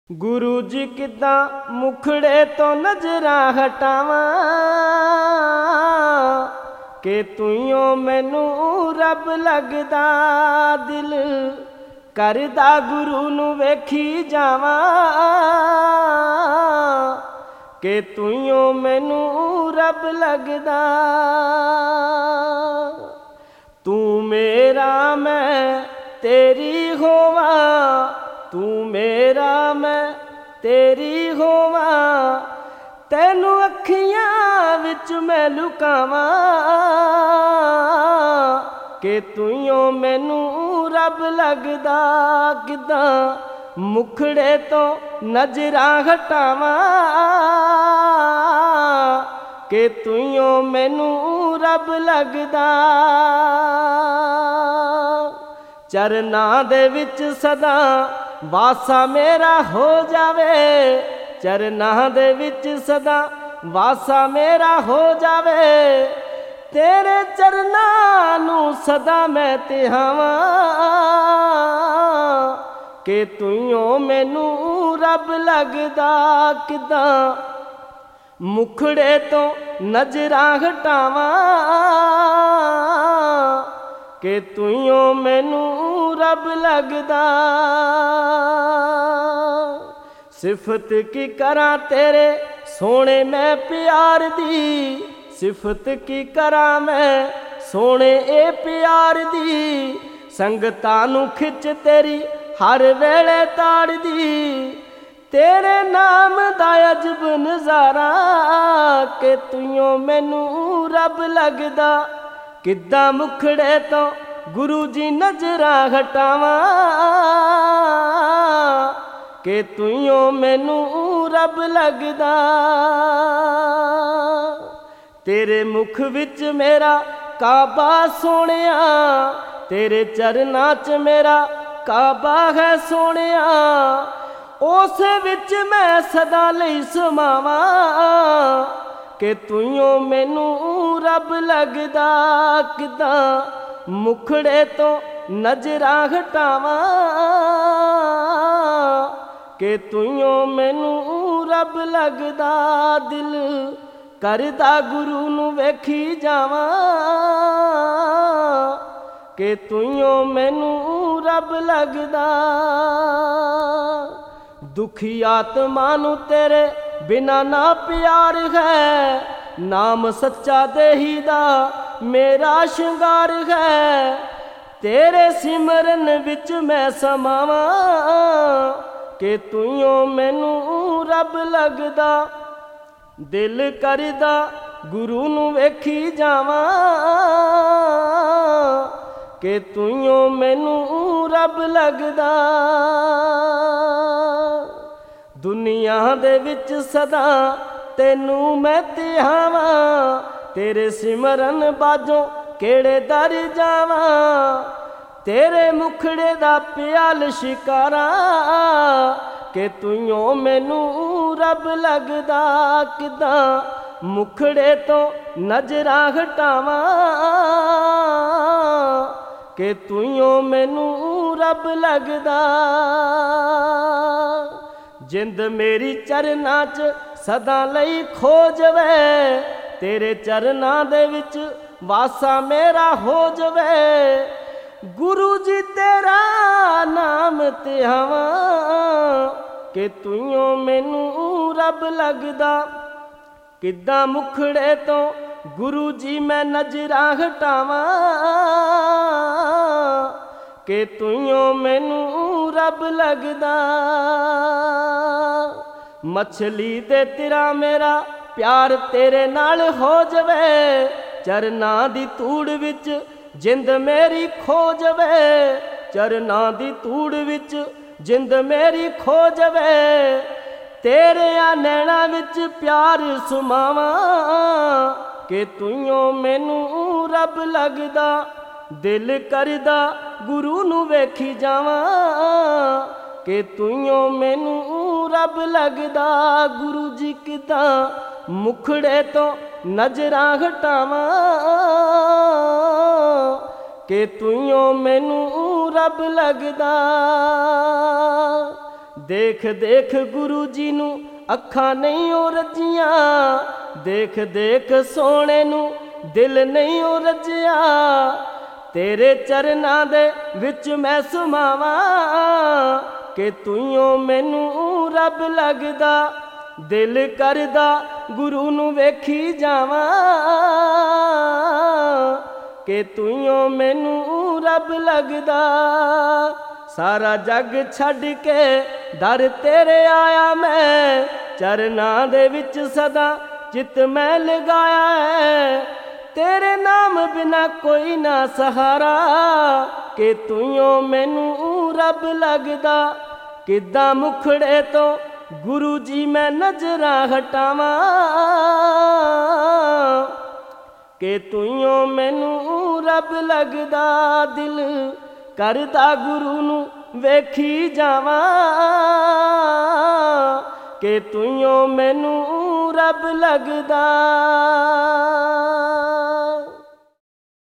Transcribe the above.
ਗੁਰੂ ਜੀ ਕਿੱਦਾਂ ਮੁਖੜੇ ਤੋਂ ਨਜ਼ਰਾਂ ਹਟਾਵਾਂ ਕਿ ਤੂੰ ਮੈਨੂੰ ਰੱਬ ਲੱਗਦਾ। ਦਿਲ ਕਰਦਾ ਗੁਰੂ ਨੂੰ ਵੇਖੀ ਜਾਵਾਂ ਕਿ ਤੂੰ ਮੈਨੂੰ ਰੱਬ ਲੱਗਦਾ। ਤੂੰ ਮੇਰਾ ਮੈਂ ਤੇਰੀ ਹੋਵਾਂ, ਤੂੰ ਮੇਰਾ ਮੈਂ ਤੇਰੀ ਹੋਵਾਂ, ਤੈਨੂੰ ਅੱਖੀਆਂ ਵਿੱਚ ਮੈਂ ਲੁਕਾਵਾਂ ਕਿ ਤੂੰ ਮੈਨੂੰ ਰੱਬ ਲੱਗਦਾ। ਕਿੱਦਾਂ ਮੁਖੜੇ ਤੋਂ ਨਜ਼ਰਾਂ ਹਟਾਵਾਂ ਕਿ ਤੂੰ ਮੈਨੂੰ ਰੱਬ ਲੱਗਦਾ। ਚਰਨਾਂ ਦੇ ਵਿੱਚ ਸਦਾ ਵਾਸਾ ਮੇਰਾ ਹੋ ਜਾਵੇ, ਚਰਨਾਂ ਦੇ ਵਿੱਚ ਸਦਾ ਵਾਸਾ ਮੇਰਾ ਹੋ ਜਾਵੇ, ਤੇਰੇ ਚਰਨਾਂ ਨੂੰ ਸਦਾ ਮੈਂ ਤਿਹਾਵਾਂ ਕਿ ਤੂੰ ਮੈਨੂੰ ਰੱਬ ਲੱਗਦਾ। ਕਿੱਦਾਂ ਮੁਖੜੇ ਤੋਂ ਨਜ਼ਰਾਂ ਹਟਾਵਾਂ ਕਿ ਤੂੰ ਮੈਨੂੰ ਰੱਬ ਲੱਗਦਾ। ਸਿਫਤ ਕੀ ਕਰਾਂ ਤੇਰੇ ਸੋਹਣੇ ਮੈਂ ਪਿਆਰ ਦੀ, ਸਿਫਤ ਕੀ ਕਰਾਂ ਮੈਂ ਸੋਹਣੇ ਇਹ ਪਿਆਰ ਦੀ, ਸੰਗਤਾਂ ਨੂੰ ਖਿੱਚ ਤੇਰੀ ਹਰ ਵੇਲੇ ਤਾੜਦੀ, ਤੇਰੇ ਨਾਮ ਦਾ ਅਜਬ ਨਜ਼ਾਰਾ ਕਿ ਤੂੰ ਮੈਨੂੰ ਰੱਬ ਲੱਗਦਾ। ਕਿੱਦਾਂ ਮੁਖੜੇ ਤੋਂ ਗੁਰੂ ਜੀ ਨਜ਼ਰਾਂ ਹਟਾਵਾਂ ਕਿ ਤੂੰ ਮੈਨੂੰ ਰੱਬ ਲੱਗਦਾ। ਤੇਰੇ ਮੁਖ ਵਿੱਚ ਮੇਰਾ ਕਾਬਾ ਸੋਹਣਿਆ, ਤੇਰੇ ਚਰਨਾਂ 'ਚ ਮੇਰਾ ਕਾਬਾ ਹੈ ਸੋਹਣਿਆ, ਉਸ ਵਿੱਚ ਮੈਂ ਸਦਾ ਲਈ ਸਮਾਵਾਂ ਕਿ ਤੂੰ ਮੈਨੂੰ ਰੱਬ ਲੱਗਦਾ। ਕਿੱਦਾਂ ਮੁਖੜੇ ਤੋਂ ਨਜ਼ਰਾਂ ਹਟਾਵਾਂ ਕਿ ਤੂੰ ਮੈਨੂੰ ਰੱਬ ਲੱਗਦਾ। ਦਿਲ ਕਰਦਾ ਗੁਰੂ ਨੂੰ ਵੇਖੀ ਜਾਵਾਂ ਕਿ ਤੂੰ ਮੈਨੂੰ ਰੱਬ ਲੱਗਦਾ। ਦੁਖੀ ਆਤਮਾ ਨੂੰ ਤੇਰੇ ਬਿਨਾ ਨਾ ਪਿਆਰ ਹੈ, ਨਾਮ ਸੱਚਾ ਦੇਹੀ ਦਾ ਮੇਰਾ ਸ਼ਿੰਗਾਰ ਹੈ, ਤੇਰੇ ਸਿਮਰਨ ਵਿੱਚ ਮੈਂ ਸਮਾਵਾਂ ਕਿ ਤੂੰ ਮੈਨੂੰ ਰੱਬ ਲੱਗਦਾ। ਦਿਲ ਕਰਦਾ ਗੁਰੂ ਨੂੰ ਵੇਖੀ ਜਾਵਾਂ ਕਿ ਤੂੰ ਮੈਨੂੰ ਰੱਬ ਲੱਗਦਾ। ਦੁਨੀਆ ਦੇ ਵਿੱਚ ਸਦਾ ਤੈਨੂੰ ਮੈਂ ਤਿਹਾਵਾਂ, ਤੇਰੇ ਸਿਮਰਨ ਬਾਝੋਂ ਕਿਹੜੇ ਦਰ ਜਾਵਾਂ, ਤੇਰੇ ਮੁਖੜੇ ਦਾ ਪਿਆਲ ਸ਼ਿਕਾਰਾਂ ਕਿ ਤੂੰ ਮੈਨੂੰ ਰੱਬ ਲੱਗਦਾ। ਕਿੱਦਾਂ ਮੁਖੜੇ ਤੋਂ ਨਜ਼ਰਾਂ ਹਟਾਵਾਂ ਕਿ ਤੂੰ ਮੈਨੂੰ ਰੱਬ ਲੱਗਦਾ। ਜਿੰਦ ਮੇਰੀ ਚਰਨਾਂ 'ਚ ਸਦਾ ਲਈ ਖੋ ਜਾਵੇ, ਤੇਰੇ ਚਰਨਾਂ ਦੇ ਵਿੱਚ ਵਾਸਾ ਮੇਰਾ ਹੋ ਜਾਵੇ, ਗੁਰੂ ਜੀ ਤੇਰਾ ਨਾਮ ਤਿਹਾਵਾਂ ਕਿ ਤੂੰ ਮੈਨੂੰ ਰੱਬ ਲੱਗਦਾ। ਕਿੱਦਾਂ ਮੁਖੜੇ ਤੋਂ ਗੁਰੂ ਜੀ ਮੈਂ ਨਜ਼ਰਾਂ ਹਟਾਵਾਂ ਕਿ ਤੂੰ ਮੈਨੂੰ ਰੱਬ ਲੱਗਦਾ। ਮਛਲੀ ਦੇ ਤਿਰਾ ਮੇਰਾ ਪਿਆਰ ਤੇਰੇ ਨਾਲ ਹੋ ਜਾਵੇ, ਚਰਨਾਂ ਦੀ ਧੂੜ ਵਿੱਚ ਜਿੰਦ ਮੇਰੀ ਖੋ ਜਾਵੇ, ਚਰਨਾਂ ਦੀ ਧੂੜ ਵਿੱਚ ਜਿੰਦ ਮੇਰੀ ਖੋ ਜਾਵੇ, ਤੇਰੇ ਨੈਣਾ ਵਿੱਚ ਪਿਆਰ ਸਮਾਵਾਂ ਕਿ ਤੂੰ ਮੈਨੂੰ ਰੱਬ ਲੱਗਦਾ। ਦਿਲ ਕਰਦਾ ਗੁਰੂ ਨੂੰ ਵੇਖੀ ਜਾਵਾਂ ਕਿ ਤੂੰ ਮੈਨੂੰ ਰੱਬ ਲੱਗਦਾ। ਗੁਰੂ ਜੀ ਕਿੱਦਾਂ ਮੁਖੜੇ ਤੋਂ ਨਜ਼ਰਾਂ ਹਟਾਵਾਂ ਕਿ ਤੂੰ ਮੈਨੂੰ ਰੱਬ ਲੱਗਦਾ। ਦੇਖ ਦੇਖ ਗੁਰੂ ਜੀ ਨੂੰ ਅੱਖਾਂ ਨਹੀਂ ਉਹ ਰੱਜੀਆਂ, ਦੇਖ ਦੇਖ ਸੋਹਣੇ ਨੂੰ ਦਿਲ ਨਹੀਂ ਉਹ ਰੱਜਿਆ। ਤੇਰੇ ਚਰਨਾਂ ਦੇ ਵਿੱਚ ਮੈਂ ਸਮਾਵਾਂ ਕਿ ਤੂੰ ਮੈਨੂੰ ਰੱਬ ਲੱਗਦਾ। ਦਿਲ ਕਰਦਾ ਗੁਰੂ ਨੂੰ ਵੇਖੀ ਜਾਵਾਂ ਕਿ ਤੂੰ ਮੈਨੂੰ ਰੱਬ ਲੱਗਦਾ। ਸਾਰਾ ਜੱਗ ਛੱਡ ਕੇ ਦਰ ਤੇਰੇ ਆਇਆ ਮੈਂ, ਚਰਨਾਂ ਦੇ ਵਿੱਚ ਸਦਾ ਚਿੱਤ ਮੈਂ ਲਗਾਇਆ ਹੈ। ਤੇਰੇ ਨਾਮ ਬਿਨਾ ਕੋਈ ਨਾ ਸਹਾਰਾ ਕਿ ਤੂੰ ਮੈਨੂੰ ਰੱਬ ਲੱਗਦਾ। ਕਿੱਦਾਂ ਮੁਖੜੇ ਤੋਂ ਗੁਰੂ ਜੀ ਮੈਂ ਨਜ਼ਰਾਂ ਹਟਾਵਾਂ ਕਿ ਤੂੰ ਮੈਨੂੰ ਰੱਬ ਲੱਗਦਾ। ਦਿਲ ਕਰਦਾ ਗੁਰੂ ਨੂੰ ਵੇਖੀ ਜਾਵਾਂ ਕਿ ਤੂੰ ਮੈਨੂੰ ਰੱਬ ਲੱਗਦਾ।